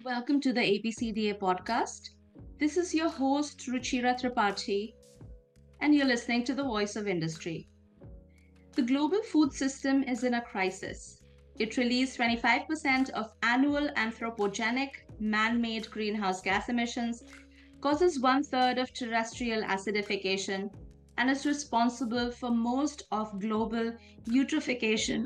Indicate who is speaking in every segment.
Speaker 1: Welcome to the ABCDA podcast. This is your host, Ruchira Tripathi, and you're listening to the Voice of Industry. The global food system is in a crisis. It released 25% of annual anthropogenic man made greenhouse gas emissions, causes one third of terrestrial acidification, and is responsible for most of global eutrophication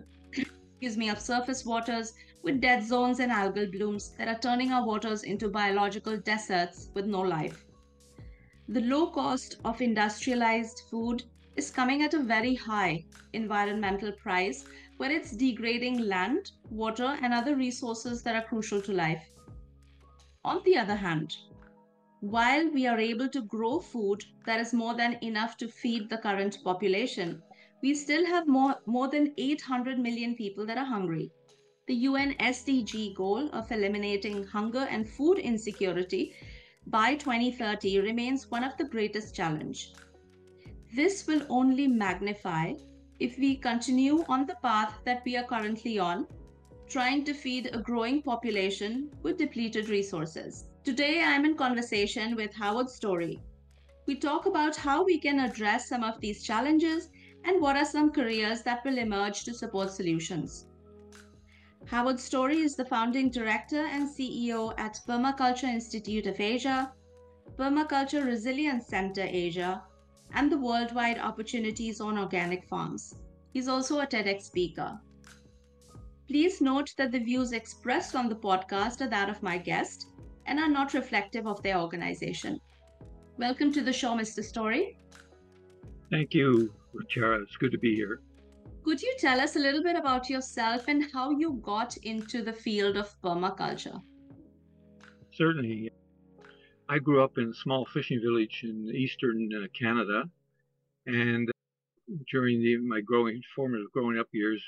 Speaker 1: of surface waters with dead zones and algal blooms that are turning our waters into biological deserts with no life. The low cost of industrialized food is coming at a very high environmental price where it's degrading land, water, and other resources that are crucial to life. On the other hand, while we are able to grow food that is more than enough to feed the current population, we still have more than 800 million people that are hungry. The UN SDG goal of eliminating hunger and food insecurity by 2030 remains one of the greatest challenges. This will only magnify if we continue on the path that we are currently on, trying to feed a growing population with depleted resources. Today, I'm in conversation with Howard Story. We talk about how we can address some of these challenges and what are some careers that will emerge to support solutions. Howard Story is the founding director and CEO at Permaculture Institute of Asia, Permaculture Resilience Center Asia, and the Worldwide Opportunities on Organic Farms. He's also a TEDx speaker. Please note that the views expressed on the podcast are that of my guest and are not reflective of their organization. Welcome to the show, Mr. Story.
Speaker 2: Thank you, Ruchira. It's good to be here.
Speaker 1: Could you tell us a little bit about yourself and how you got into the field of permaculture?
Speaker 2: Certainly. I grew up in a small fishing village in eastern Canada, and during my formative growing up years,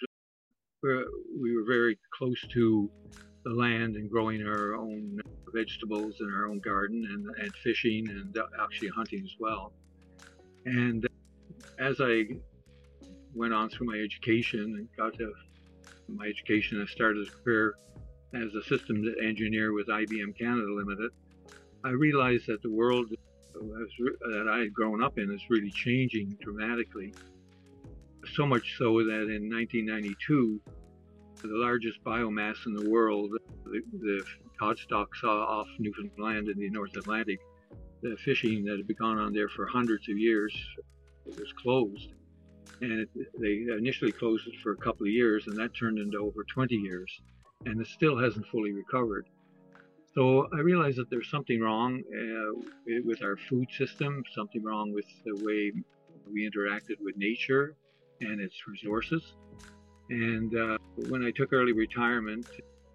Speaker 2: we were very close to the land and growing our own vegetables in our own garden and fishing and actually hunting as well. And as I went on through my education and got to my education, I started a career as a systems engineer with IBM Canada Limited. I realized that the world that I had grown up in is really changing dramatically. So much so that in 1992, the largest biomass in the world, the cod stocks off Newfoundland in the North Atlantic, the fishing that had been going on there for hundreds of years, was closed. And they initially closed it for a couple of years, and that turned into over 20 years, and it still hasn't fully recovered. So I realized that there's something wrong with our food system, something wrong with the way we interacted with nature and its resources. And when I took early retirement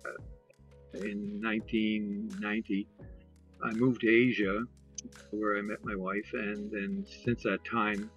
Speaker 2: in 1990, I moved to Asia, where I met my wife, and then since that time,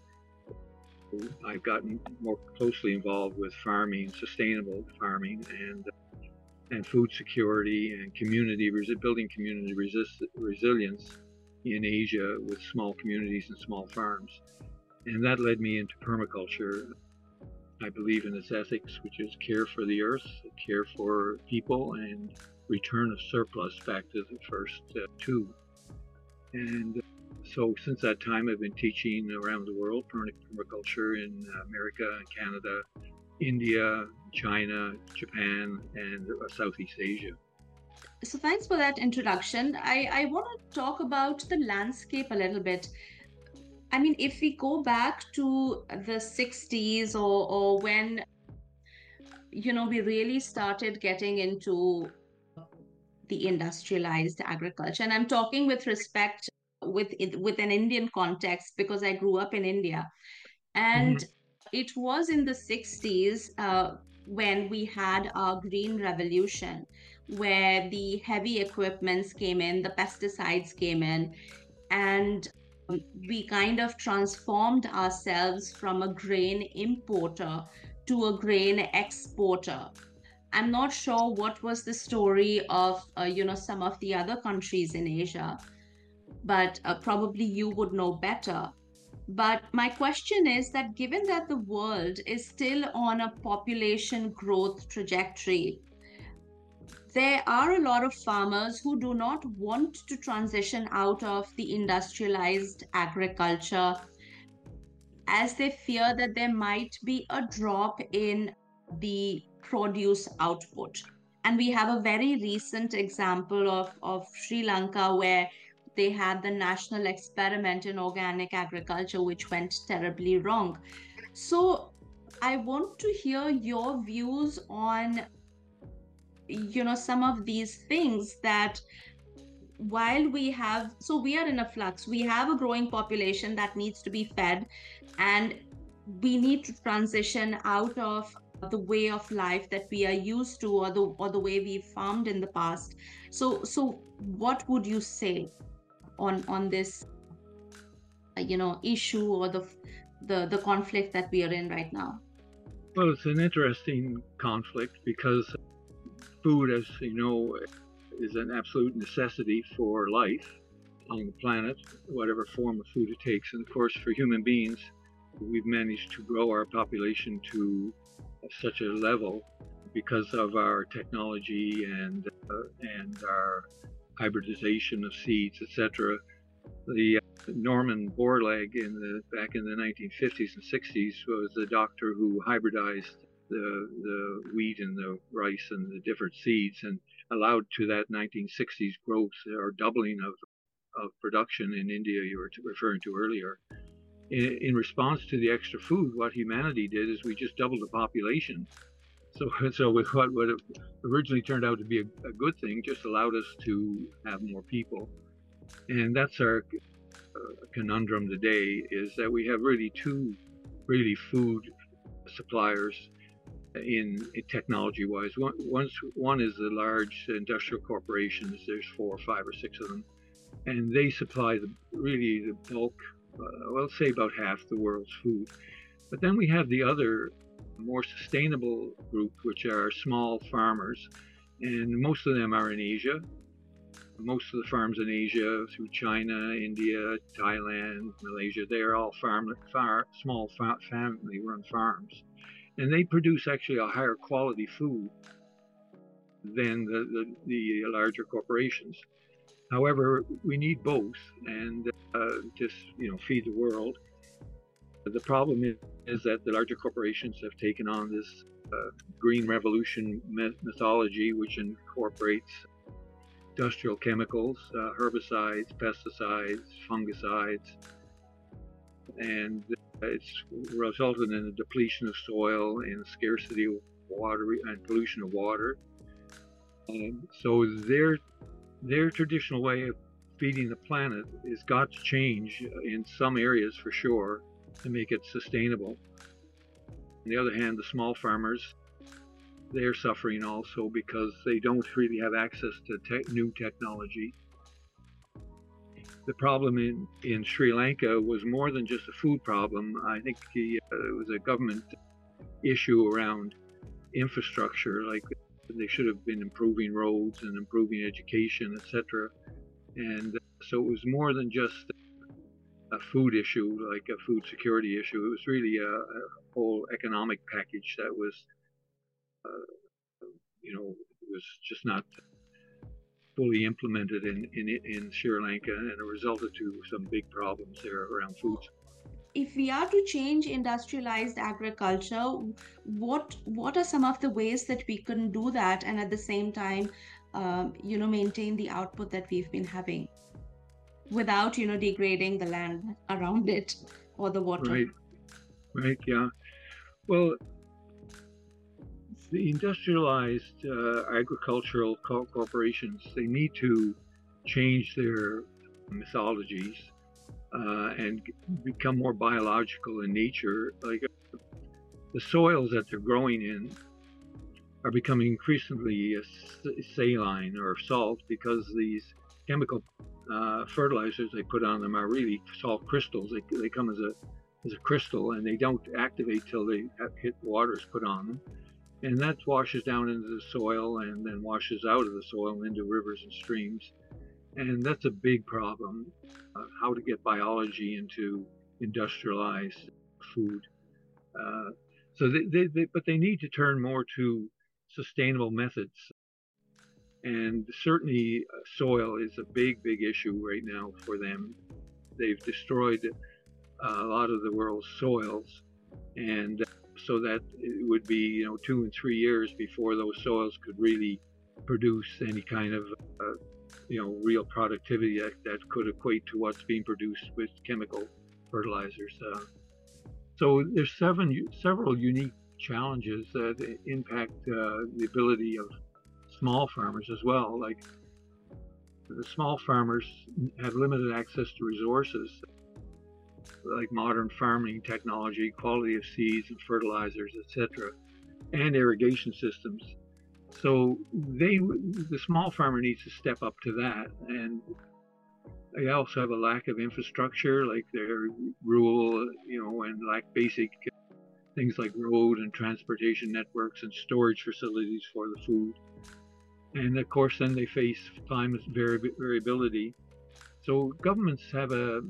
Speaker 2: I've gotten more closely involved with farming, sustainable farming, and food security and building community resilience in Asia with small communities and small farms. And that led me into permaculture. I believe in its ethics, which is care for the earth, care for people, and return of surplus back to the first two. And so since that time, I've been teaching around the world permaculture in America and Canada, India, China, Japan, and Southeast Asia.
Speaker 1: So thanks for that introduction. I want to talk about the landscape a little bit. I mean, if we go back to the 60s or when, we really started getting into the industrialized agriculture, and I'm talking with respect with an Indian context because I grew up in India. And it was in the 60s when we had our green revolution, where the heavy equipments came in, the pesticides came in, and we kind of transformed ourselves from a grain importer to a grain exporter. I'm not sure what was the story of, some of the other countries in Asia, but probably you would know better. But my question is that given that the world is still on a population growth trajectory, there are a lot of farmers who do not want to transition out of the industrialized agriculture as they fear that there might be a drop in the produce output. And we have a very recent example of Sri Lanka where they had the national experiment in organic agriculture, which went terribly wrong. So I want to hear your views on, some of these things that while we are in a flux, we have a growing population that needs to be fed, and we need to transition out of the way of life that we are used to, or the way we've farmed in the past. So what would you say on this issue, or the conflict that we are in right now?
Speaker 2: Well, it's an interesting conflict because food, as you know, is an absolute necessity for life on the planet, whatever form of food it takes. And of course, for human beings, we've managed to grow our population to such a level because of our technology and our hybridization of seeds, etc. The Norman Borlaug back in the 1950s and 60s was the doctor who hybridized the wheat and the rice and the different seeds, and allowed to that 1960s growth or doubling of production in India you were referring to earlier. In response to the extra food, what humanity did is we just doubled the population. So with what originally turned out to be a good thing, just allowed us to have more people. And that's our conundrum today, is that we have really two food suppliers in technology-wise. One is the large industrial corporations. There's 4 or 5 or 6 of them, and they supply the bulk, well, say about half the world's food. But then we have the other, more sustainable group, which are small farmers, and most of them are in Asia. Most of the farms in Asia, through China, India, Thailand, Malaysia, they are all small family-run farms. And they produce actually a higher quality food than the larger corporations. However, we need both, and just feed the world. The problem is that the larger corporations have taken on this green revolution mythology, which incorporates industrial chemicals, herbicides, pesticides, fungicides, and it's resulted in a depletion of soil and scarcity of water and pollution of water. So their traditional way of feeding the planet has got to change in some areas for sure to make it sustainable. On the other hand, the small farmers, they're suffering also because they don't really have access to new technology. The problem in Sri Lanka was more than just a food problem. I think it was a government issue around infrastructure, like they should have been improving roads and improving education, etc. And so it was more than just a food issue, like a food security issue. It was really a whole economic package that was, was just not fully implemented in Sri Lanka, and it resulted to some big problems there around food.
Speaker 1: If we are to change industrialized agriculture, what are some of the ways that we can do that, and at the same time, maintain the output that we've been having without, degrading the land around it or the water?
Speaker 2: Right, yeah. Well, the industrialized agricultural corporations, they need to change their methodologies and become more biological in nature. Like the soils that they're growing in are becoming increasingly saline or salt because these chemical fertilizers they put on them are really salt crystals. They come as a crystal, and they don't activate till they hit water is put on them. And that washes down into the soil and then washes out of the soil into rivers and streams. And that's a big problem, how to get biology into industrialized food. But they need to turn more to sustainable methods. And certainly soil is a big, big issue right now for them. They've destroyed a lot of the world's soils, and so that it would be 2 and 3 years before those soils could really produce any kind of real productivity that could equate to what's being produced with chemical fertilizers. So there's several unique challenges that impact the ability of small farmers as well. Like the small farmers have limited access to resources like modern farming technology, quality of seeds and fertilizers, etc., and irrigation systems. So the small farmer needs to step up to that, and they also have a lack of infrastructure, like they're rural, and lack basic things like road and transportation networks and storage facilities for the food. And of course, then they face climate variability. So governments have a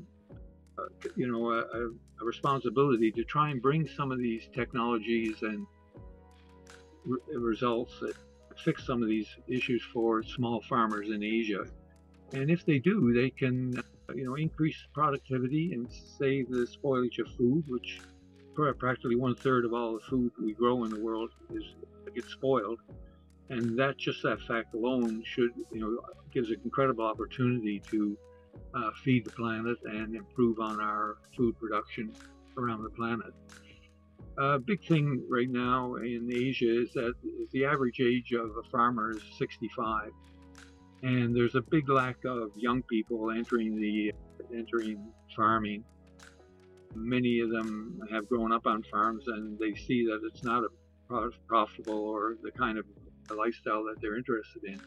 Speaker 2: responsibility to try and bring some of these technologies and results that fix some of these issues for small farmers in Asia. And if they do, they can, increase productivity and save the spoilage of food, which practically 1/3 of all the food we grow in the world gets spoiled. And that fact alone gives an incredible opportunity to feed the planet and improve on our food production around the planet. A big thing right now in Asia is that the average age of a farmer is 65, and there's a big lack of young people entering farming. Many of them have grown up on farms, and they see that it's not a profitable or the kind of lifestyle that they're interested in.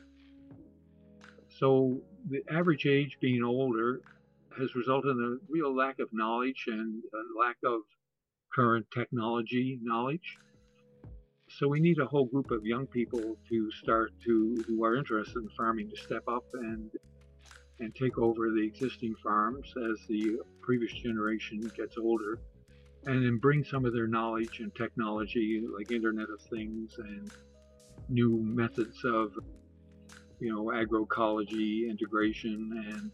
Speaker 2: So the average age being older has resulted in a real lack of knowledge and a lack of current technology knowledge. So we need a whole group of young people who are interested in farming to step up and take over the existing farms as the previous generation gets older, and then bring some of their knowledge and technology like Internet of Things and new methods of agroecology integration and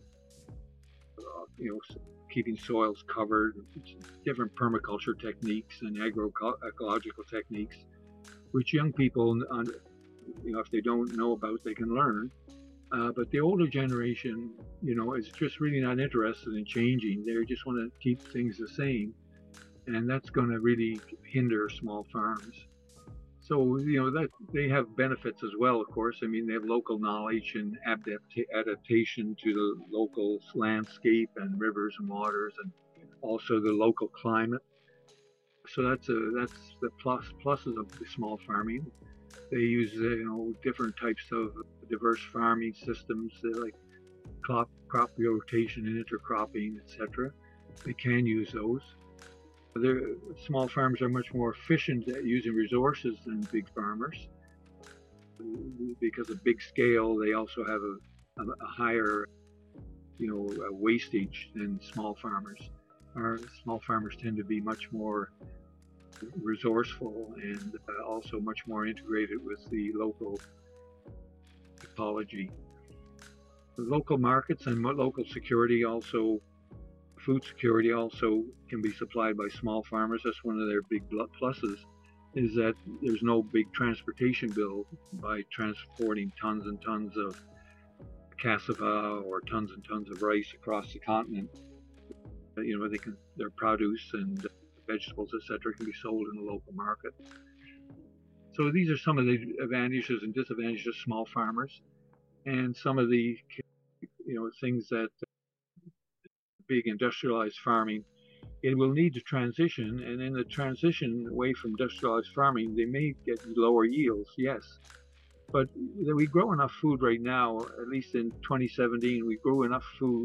Speaker 2: keeping soils covered, different permaculture techniques and agroecological techniques, which young people, if they don't know about, they can learn. But the older generation, is just really not interested in changing. They just want to keep things the same, and that's going to really hinder small farms. So, that they have benefits as well, of course. I mean, they have local knowledge and adaptation to the local landscape and rivers and waters, and also the local climate. So that's the pluses of the small farming. They use different types of diverse farming systems like crop rotation and intercropping, etc. They can use those. Small farms are much more efficient at using resources than big farmers. Because of big scale, they also have a higher, wastage than small farmers. Our small farmers tend to be much more resourceful and also much more integrated with the local ecology. The local markets and local security also. Food security also can be supplied by small farmers. That's one of their big pluses, is that there's no big transportation bill by transporting tons and tons of cassava or tons and tons of rice across the continent. Their produce and vegetables, etc., can be sold in the local market. So these are some of the advantages and disadvantages of small farmers, and some of the things that big industrialized farming, it will need to transition, and in the transition away from industrialized farming, they may get lower yields, yes, but we grow enough food right now. At least in 2017, we grew enough food,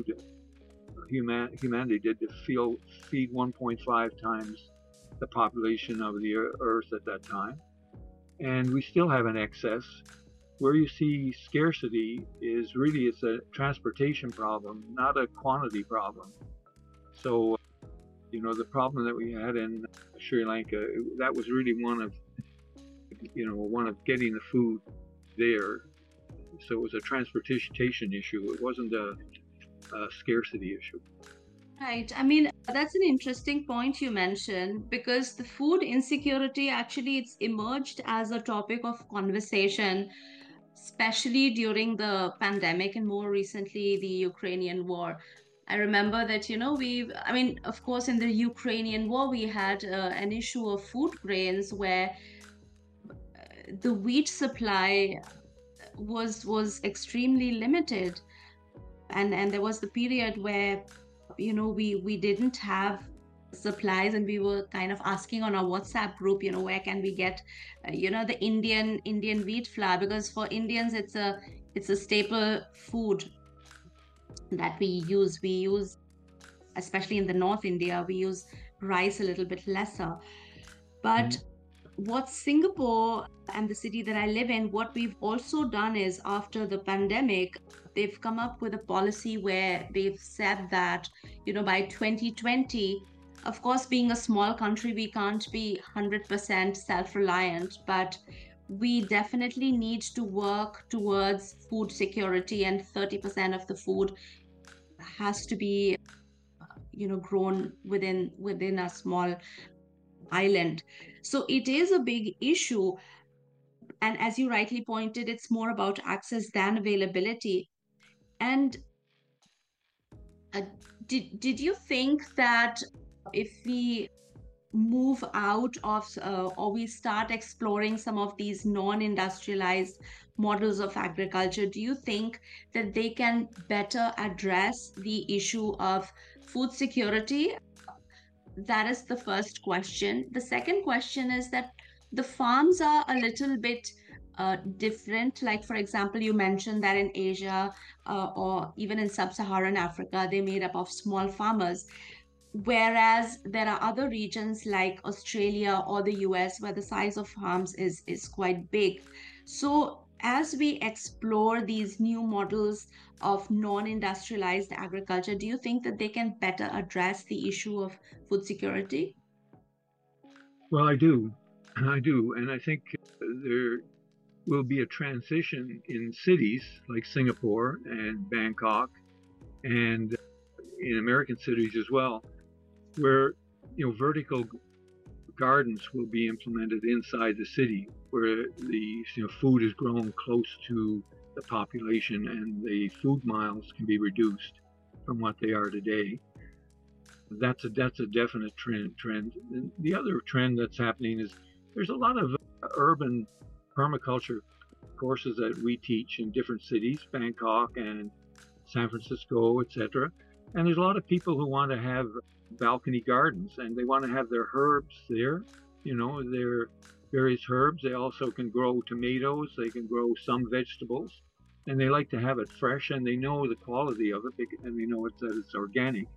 Speaker 2: humanity did, to feed 1.5 times the population of the earth at that time, and we still have an excess. Where you see scarcity is really, it's a transportation problem, not a quantity problem. So, the problem that we had in Sri Lanka, that was really one of getting the food there. So it was a transportation issue. It wasn't a scarcity issue.
Speaker 1: Right. I mean, that's an interesting point you mentioned because the food insecurity actually it's emerged as a topic of conversation, especially during the pandemic and more recently the Ukrainian war. I remember that, I mean, of course, in the Ukrainian war, we had an issue of food grains where the wheat supply was extremely limited, and there was the period where we didn't have supplies, and we were kind of asking on our WhatsApp group, where can we get the Indian wheat flour, because for Indians it's a staple food that we use especially in the North India. We use rice a little bit lesser, but what Singapore and the city that I live in, what we've also done is after the pandemic, they've come up with a policy where they've said that, by 2020, of course, being a small country, we can't be 100% self reliant, but we definitely need to work towards food security, and 30% of the food has to be grown within a small island. So it is a big issue. And as you rightly pointed, it's more about access than availability. And uh, did you think that if we move out of or we start exploring some of these non-industrialized models of agriculture, do you think that they can better address the issue of food security? That is the first question. The second question is that the farms are a little bit different. Like, for example, you mentioned that in Asia or even in sub-Saharan Africa, they're made up of small farmers. Whereas there are other regions like Australia or the US where the size of farms is quite big. So as we explore these new models of non-industrialized agriculture, do you think that they can better address the issue of food security?
Speaker 2: Well, I do. I do. And I think there will be a transition in cities like Singapore and Bangkok and in American cities as well, where vertical gardens will be implemented inside the city, where the food is grown close to the population and the food miles can be reduced from what they are today. That's a definite trend. And the other trend that's happening is there's a lot of urban permaculture courses that we teach in different cities, Bangkok and San Francisco, etc. And there's a lot of people who want to have balcony gardens and they want to have their herbs there, their various herbs. They also can grow tomatoes, they can grow some vegetables, and they like to have it fresh, and they know the quality of it, and they know that it's organic.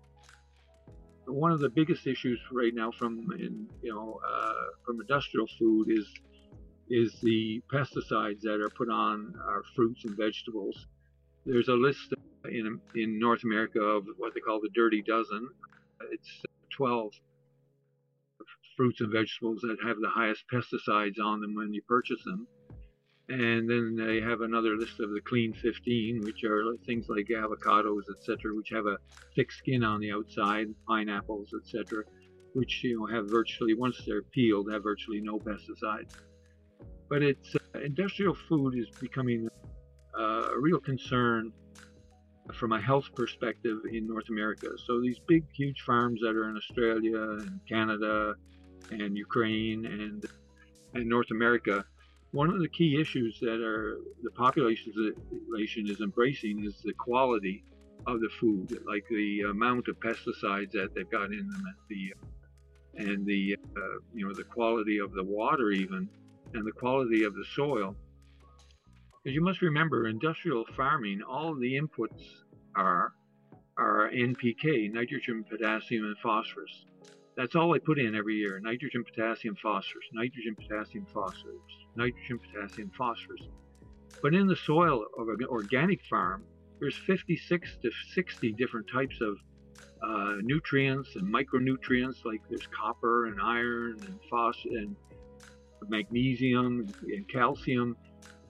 Speaker 2: One of the biggest issues right now from industrial food is the pesticides that are put on our fruits and vegetables. There's a list in North America of what they call the Dirty Dozen. It's 12 fruits and vegetables that have the highest pesticides on them when you purchase them. And then they have another list of the Clean 15, which are things like avocados, etc., which have a thick skin on the outside, pineapples, etc., which have virtually, once they're peeled, have virtually no pesticides. But it's industrial food is becoming a real concern from a health perspective in North America. So these big, huge farms that are in Australia and Canada and Ukraine and North America, one of the key issues that the population is embracing is the quality of the food, like the amount of pesticides that they've got in them, and the quality of the water even, and the quality of the soil. Because you must remember, industrial farming, all the inputs are NPK, nitrogen, potassium, and phosphorus. That's all I put in every year: nitrogen, potassium, phosphorus, nitrogen, potassium, phosphorus, nitrogen, potassium, phosphorus. But in the soil of an organic farm, there's 56 to 60 different types of nutrients and micronutrients, like there's copper and iron and phosphorus and magnesium and calcium.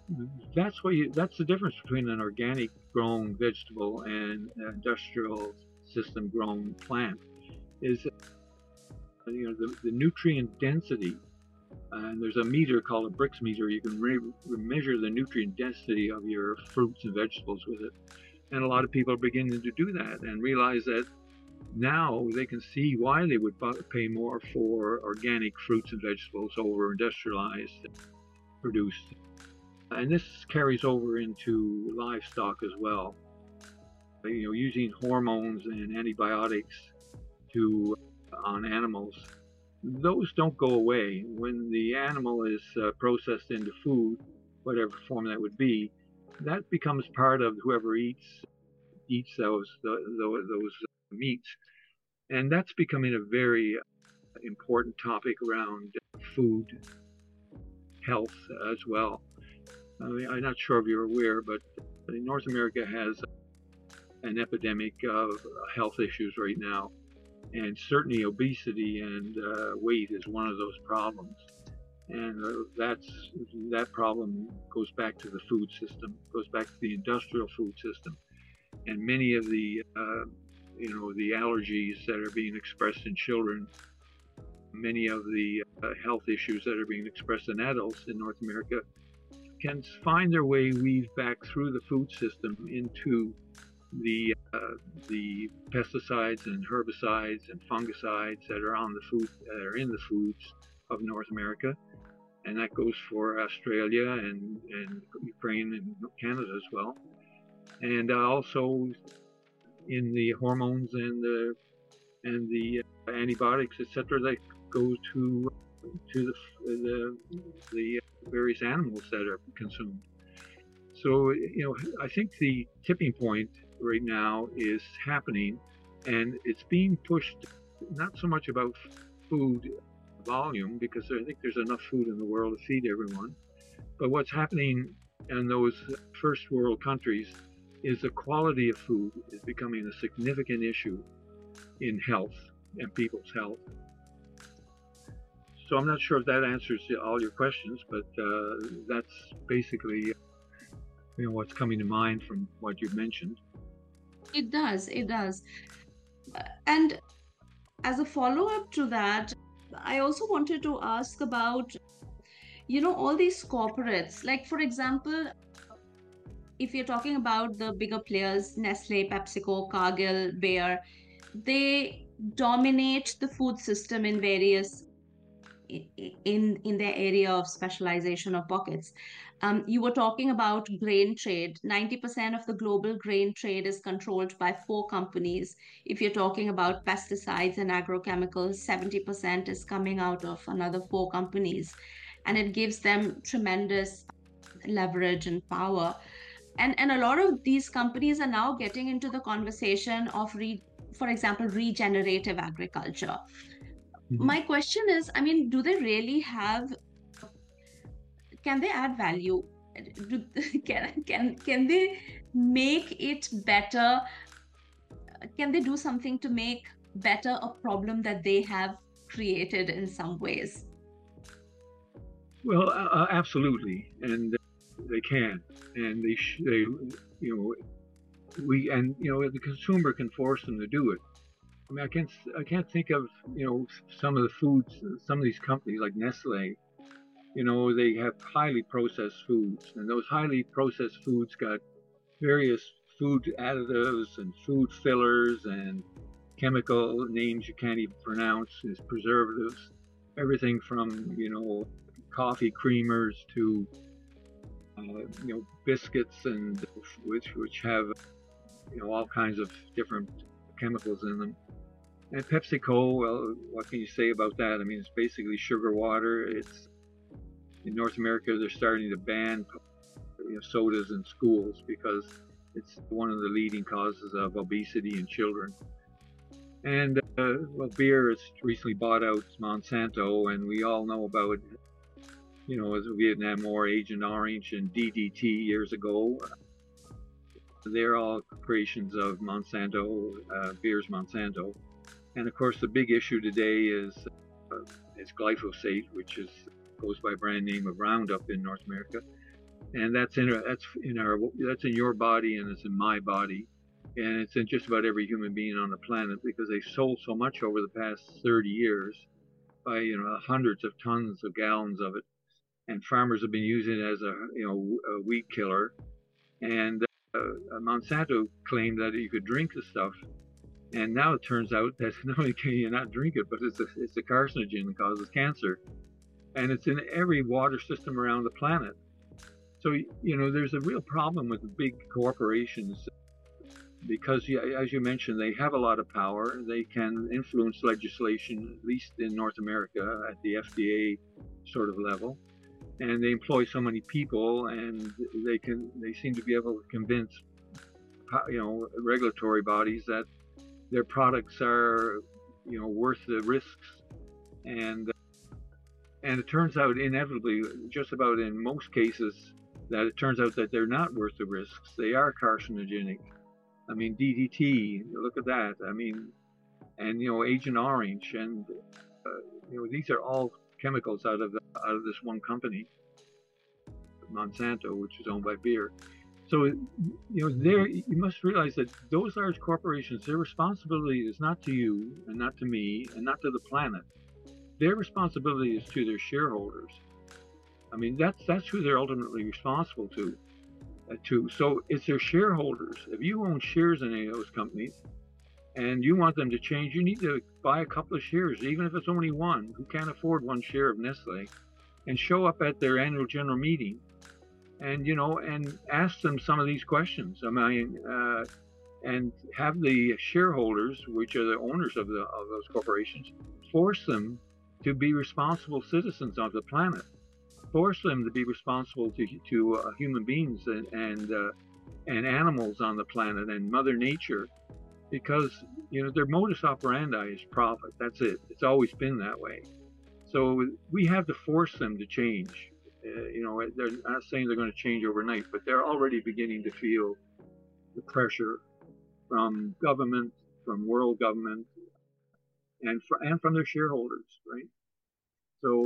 Speaker 2: That's the difference between an organic grown vegetable and an industrial system grown plant is the nutrient density. And there's a meter called a Brix meter. You can measure the nutrient density of your fruits and vegetables with it. And a lot of people are beginning to do that and realize that now they can see why they would pay more for organic fruits and vegetables over industrialized produced. And this carries over into livestock as well. Using hormones and antibiotics on animals, those don't go away. When the animal is processed into food, whatever form that would be, that becomes part of whoever eats those meats, and that's becoming a very important topic around food health as well. I mean, I'm not sure if you're aware, but North America has an epidemic of health issues right now, and certainly obesity and weight is one of those problems. And that problem goes back to the food system, goes back to the industrial food system, and many of the the allergies that are being expressed in children, many of the health issues that are being expressed in adults in North America can find their way weaved back through the food system into the pesticides and herbicides and fungicides that are in the foods of North America, and that goes for Australia and Ukraine and Canada as well, and also in the hormones and the antibiotics, etc., that go to the various animals that are consumed. So I think the tipping point right now is happening, and it's being pushed not so much about food volume, because I think there's enough food in the world to feed everyone, but what's happening in those first world countries is the quality of food is becoming a significant issue in health and people's health. So I'm not sure if that answers all your questions, but that's basically what's coming to mind from what you've mentioned.
Speaker 1: It does. And as a follow-up to that, I also wanted to ask about, all these corporates. Like, for example, if you're talking about the bigger players, Nestle, PepsiCo, Cargill, Bayer, they dominate the food system in various in their area of specialization or pockets. You were talking about grain trade. 90% of the global grain trade is controlled by 4 companies. If you're talking about pesticides and agrochemicals, 70% is coming out of another 4 companies. And it gives them tremendous leverage and power. And a lot of these companies are now getting into the conversation of, for example, regenerative agriculture. My question is, I mean, do they really can they add value? Can they make it better? Can they do something to make better a problem that they have created in some ways?
Speaker 2: Well, absolutely, and they can, and the consumer can force them to do it. I mean, I can't think of some of the foods, some of these companies like Nestle. They have highly processed foods, and those highly processed foods got various food additives and food fillers and chemical names you can't even pronounce as preservatives. Everything from coffee creamers to biscuits, and which have all kinds of different chemicals in them. And PepsiCo, well, what can you say about that? I mean, it's basically sugar water. It's in North America, they're starting to ban sodas in schools because it's one of the leading causes of obesity in children. And beer has recently bought out Monsanto, and we all know about as Vietnam War, Agent Orange, and DDT years ago. They're all creations of Monsanto, beer's Monsanto. And of course, the big issue today is glyphosate, which goes by brand name of Roundup in North America. and that's in your body, and it's in my body, and it's in just about every human being on the planet, because they sold so much over the past 30 years by hundreds of tons of gallons of it, and farmers have been using it as a weed killer. And Monsanto claimed that you could drink the stuff, and now it turns out that not only can you not drink it, but it's a carcinogen that causes cancer, and it's in every water system around the planet. So there's a real problem with the big corporations, because, as you mentioned, they have a lot of power. They can influence legislation, at least in North America, at the FDA sort of level, and they employ so many people, and they seem to be able to convince regulatory bodies that their products are worth the risks, and it turns out inevitably, just about in most cases, that it turns out that they're not worth the risks. They are carcinogenic. I mean, DDT, look at that. I mean, and Agent Orange, and these are all chemicals out of this one company, Monsanto, which is owned by Bayer. So you must realize that those large corporations, their responsibility is not to you and not to me and not to the planet. Their responsibility is to their shareholders. I mean, that's who they're ultimately responsible to. So it's their shareholders. If you own shares in any of those companies and you want them to change, you need to buy a couple of shares, even if it's only one. Who can't afford one share of Nestle, and show up at their annual general meeting, and and ask them some of these questions. I mean, and have the shareholders, which are the owners of those corporations, force them to be responsible citizens of the planet. Force them to be responsible to human beings and animals on the planet and Mother Nature, because their modus operandi is profit. That's it. It's always been that way. So we have to force them to change. They're not saying they're going to change overnight, but they're already beginning to feel the pressure from government, from world government, and from their shareholders, right? So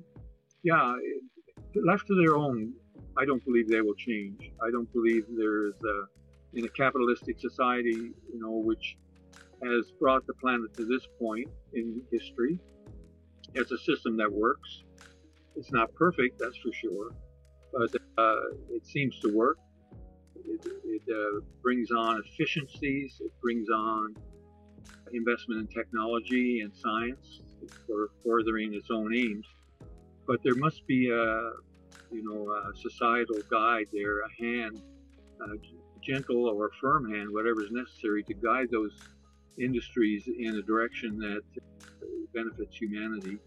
Speaker 2: left to their own, I don't believe they will change. I don't believe there's in a capitalistic society, which has brought the planet to this point in history, it's a system that works. It's not perfect, that's for sure, but it seems to work. It brings on efficiencies. It brings on investment in technology and science for furthering its own aims. But there must be a societal guide there, a hand, a gentle or a firm hand, whatever is necessary to guide those industries in a direction that benefits humanity.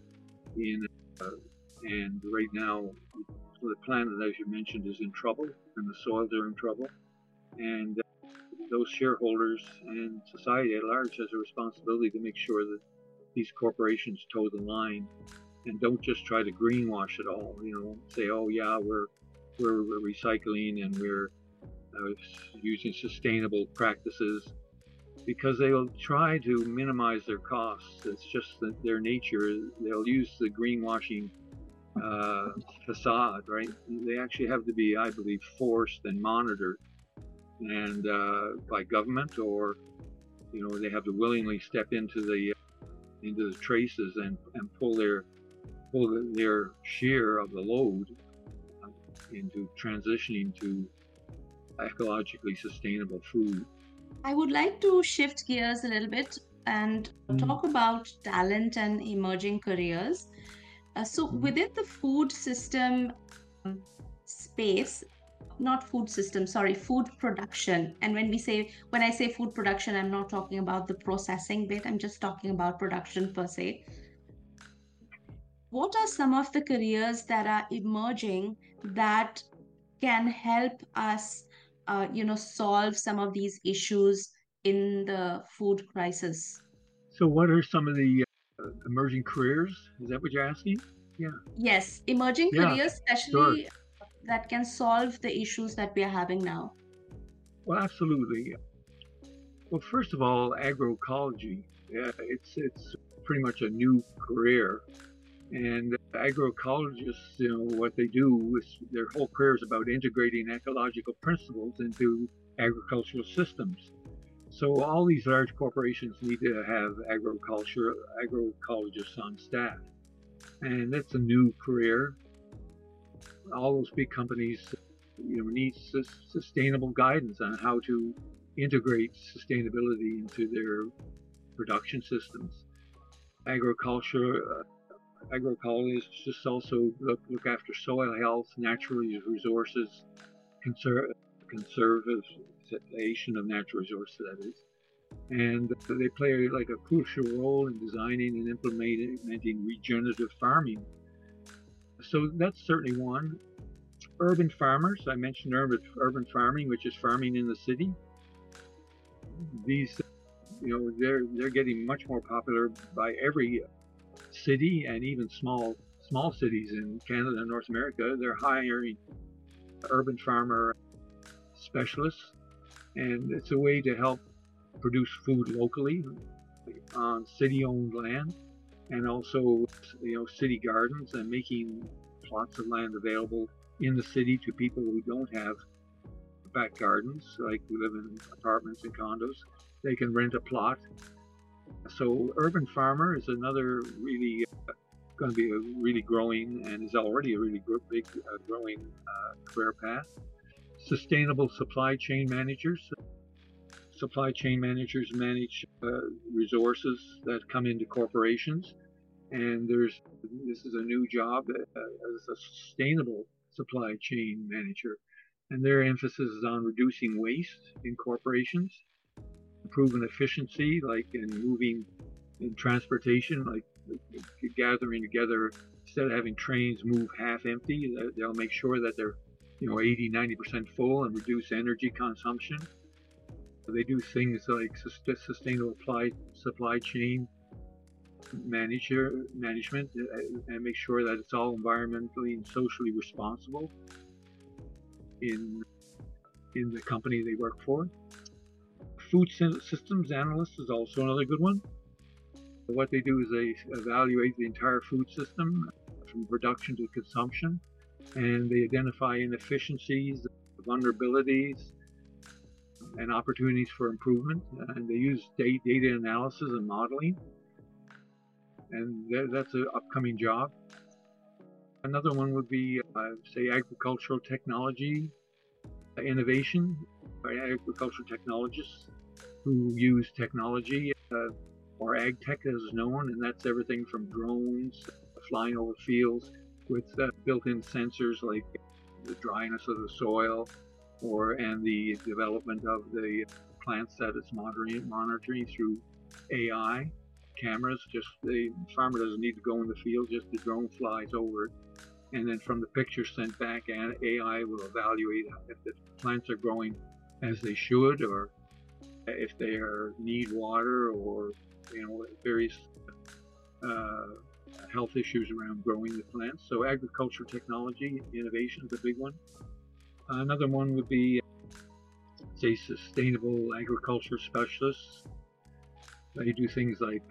Speaker 2: And right now, the planet, as you mentioned, is in trouble, and the soils are in trouble. And those shareholders and society at large has a responsibility to make sure that these corporations toe the line and don't just try to greenwash it all. Say, oh yeah, we're recycling and we're using sustainable practices, because they'll try to minimize their costs. It's just that their nature. They'll use the greenwashing facade, right? They actually have to be, I believe, forced and monitored, and by government, or they have to willingly step into the traces and pull their share of the load into transitioning to ecologically sustainable food.
Speaker 1: I would like to shift gears a little bit and talk about talent and emerging careers. So within the food system space, not food system, sorry, food production. And when I say food production, I'm not talking about the processing bit. I'm just talking about production per se. What are some of the careers that are emerging that can help us, solve some of these issues in the food crisis?
Speaker 2: So what are some of the emerging careers? Is that what you're asking? Yeah.
Speaker 1: Yes, emerging careers, especially that can solve the issues that we are having now.
Speaker 2: Well, absolutely. Well, first of all, agroecology. Yeah, it's pretty much a new career. And agroecologists, what they do is their whole career is about integrating ecological principles into agricultural systems. So all these large corporations need to have agroecologists on staff. And that's a new career. All those big companies, need sustainable guidance on how to integrate sustainability into their production systems. Agroecologists also look after soil health, natural resources, conservation of natural resources, that is. And they play like a crucial role in designing and implementing regenerative farming. So that's certainly one. Urban farmers, I mentioned urban farming, which is farming in the city. These, they're getting much more popular by every city, and even small cities in Canada and North America. They're hiring urban farmer specialists, and it's a way to help produce food locally on city-owned land, and also city gardens, and making plots of land available in the city to people who don't have back gardens, like who live in apartments and condos. They can rent a plot. So urban farmer is another really going to be a really growing, and is already a really big growing career path. Sustainable supply chain managers. Supply chain managers manage resources that come into corporations, and this is a new job as a sustainable supply chain manager, and their emphasis is on reducing waste in corporations, improving efficiency, like in transportation, like gathering together, instead of having trains move half empty, they'll make sure that they're 80-90% full, and reduce energy consumption. They do things like sustainable supply chain management, and make sure that it's all environmentally and socially responsible in the company they work for. Food systems analyst is also another good one. What they do is they evaluate the entire food system from production to consumption, and they identify inefficiencies, vulnerabilities, and opportunities for improvement. And they use data analysis and modeling, and that's an upcoming job. Another one would be, say, agricultural technology innovation, by agricultural technologists who use technology, or ag tech as known, and that's everything from drones flying over fields with built-in sensors like the dryness of the soil, and the development of the plants that it's monitoring through AI cameras. Just the farmer doesn't need to go in the field, just the drone flies over it, and then from the pictures sent back, and AI will evaluate if the plants are growing as they should, or if they need water, or various health issues around growing the plants. So agricultural technology innovation is a big one. Another one would be, say, sustainable agriculture specialists. They do things like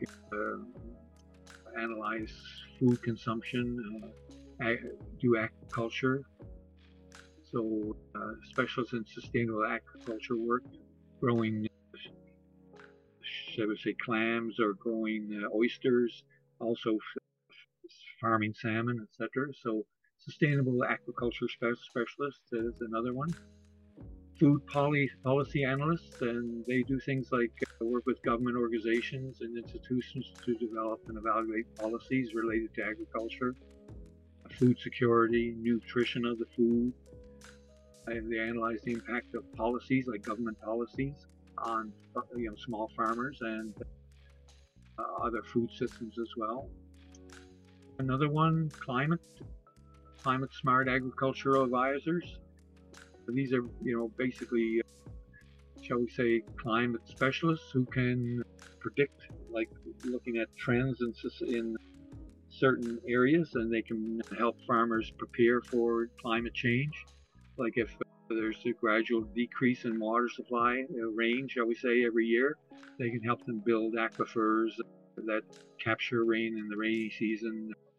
Speaker 2: analyze food consumption, do aquaculture. So specialists in sustainable aquaculture work, growing, shall we say, clams, or growing oysters, also farming salmon, etc. So sustainable aquaculture specialist is another one. Food policy analysts, and they do things like work with government organizations and institutions to develop and evaluate policies related to agriculture, food security, nutrition of the food. And they analyze the impact of policies, like government policies, on small farmers and other food systems as well. Another one, climate smart agricultural advisors. These are basically, shall we say, climate specialists who can predict, like looking at trends in certain areas, and they can help farmers prepare for climate change. Like if there's a gradual decrease in water supply, rain, shall we say, every year, they can help them build aquifers that capture rain in the rainy season,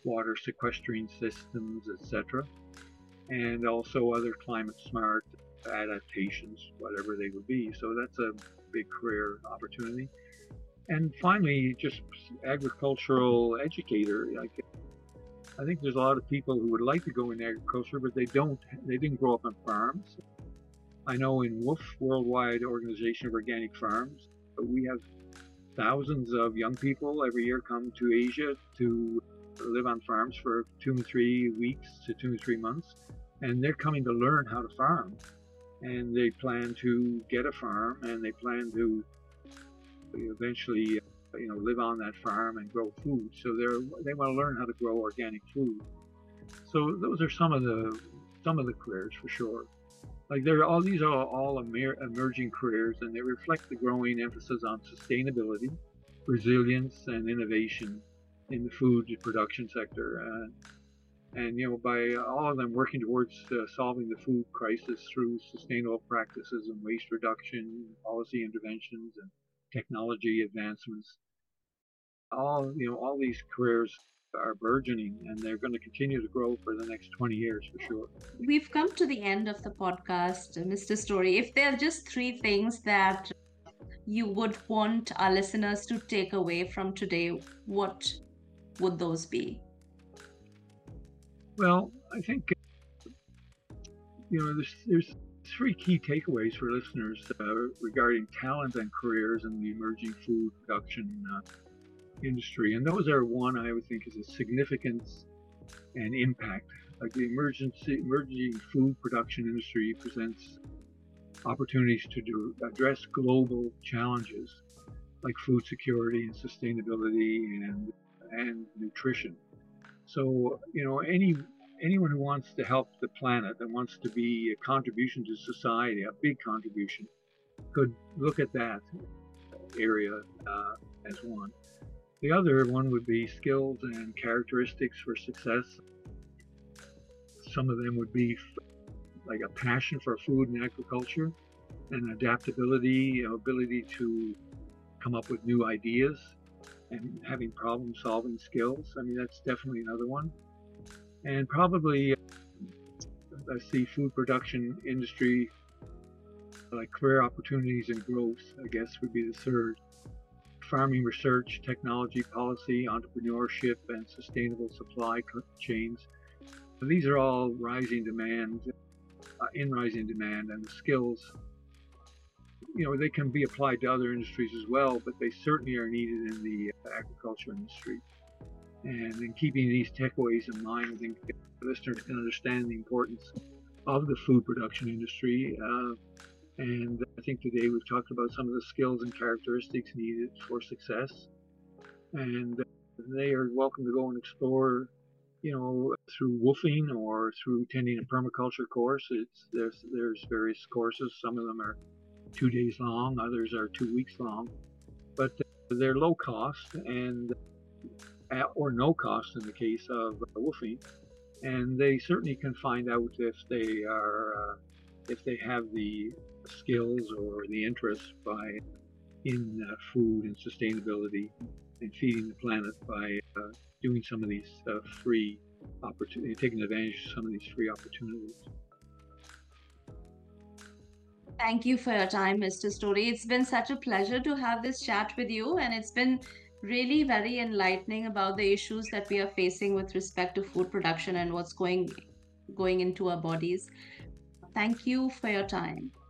Speaker 2: water sequestering systems, etc., and also other climate smart adaptations, whatever they would be. So that's a big career opportunity. And finally, just agricultural educator. Like, I think there's a lot of people who would like to go in agriculture, but they didn't grow up on farms. I know in WOOF, Worldwide Organization of Organic Farms, we have thousands of young people every year come to Asia to live on farms for 2 to 3 weeks to 2 to 3 months, and they're coming to learn how to farm. And they plan to get a farm, and they plan to eventually, live on that farm and grow food. So they want to learn how to grow organic food. So those are some of the careers for sure. Like these are all emerging careers, and they reflect the growing emphasis on sustainability, resilience, and innovation in the food production sector. And by all of them working towards solving the food crisis through sustainable practices and waste reduction, policy interventions, and technology advancements. All these careers are burgeoning, and they're going to continue to grow for the next 20 years for sure.
Speaker 1: We've come to the end of the podcast, Mr. Story. If there are just three things that you would want our listeners to take away from today, what would those be?
Speaker 2: Well, I think there's three key takeaways for listeners regarding talent and careers in the emerging food production industry, and those are: one, I would think, is a significance and impact. Like the emerging food production industry presents opportunities to address global challenges like food security and sustainability and nutrition. So anyone who wants to help the planet and wants to be a contribution to society, a big contribution, could look at that area as one. The other one would be skills and characteristics for success. Some of them would be like a passion for food and agriculture, and adaptability, ability to come up with new ideas, and having problem-solving skills. I mean, that's definitely another one. And probably I see food production industry, like career opportunities and growth, I guess, would be the third. Farming research, technology, policy, entrepreneurship, and sustainable supply chains. These are all rising demand, and the skills, they can be applied to other industries as well, but they certainly are needed in the agriculture industry. And in keeping these takeaways in mind, I think listeners can understand the importance of the food production industry. And I think today we've talked about some of the skills and characteristics needed for success. And they are welcome to go and explore, through woofing or through attending a permaculture course. There's various courses. Some of them are 2 days long, others are 2 weeks long, but they're low cost or no cost in the case of woofing. And they certainly can find out if they have the skills or the interest in food and sustainability and feeding the planet by doing some of these free opportunities, taking advantage of some of these free opportunities.
Speaker 1: Thank you for your time, Mr. Story. It's been such a pleasure to have this chat with you, and it's been really very enlightening about the issues that we are facing with respect to food production and what's going into our bodies. Thank you for your time.